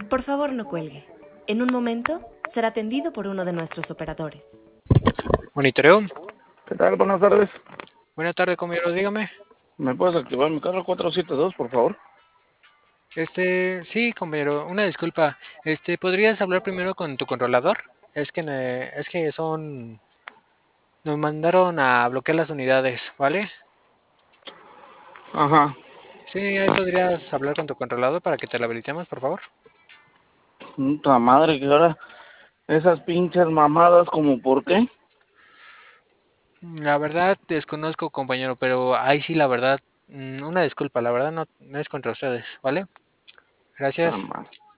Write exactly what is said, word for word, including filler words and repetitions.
Por favor, no cuelgue. En un momento será atendido por uno de nuestros operadores. Monitoreo. ¿Qué tal? Buenas tardes. Buenas tardes, compañero, dígame. ¿Me puedes activar mi carro cuatro siete dos, por favor? Este, sí, compañero, una disculpa. Este, ¿podrías hablar primero con tu controlador? Es que ne- es que son nos mandaron a bloquear las unidades, ¿vale? Ajá. Sí, ahí podrías hablar con tu controlador para que te la habilitemos, por favor. Puta madre, que ahora esas pinches mamadas, ¿como por qué? La verdad desconozco, compañero, pero ahí sí, la verdad, mm, una disculpa, la verdad no, no es contra ustedes, ¿vale? Puta Gracias. madre.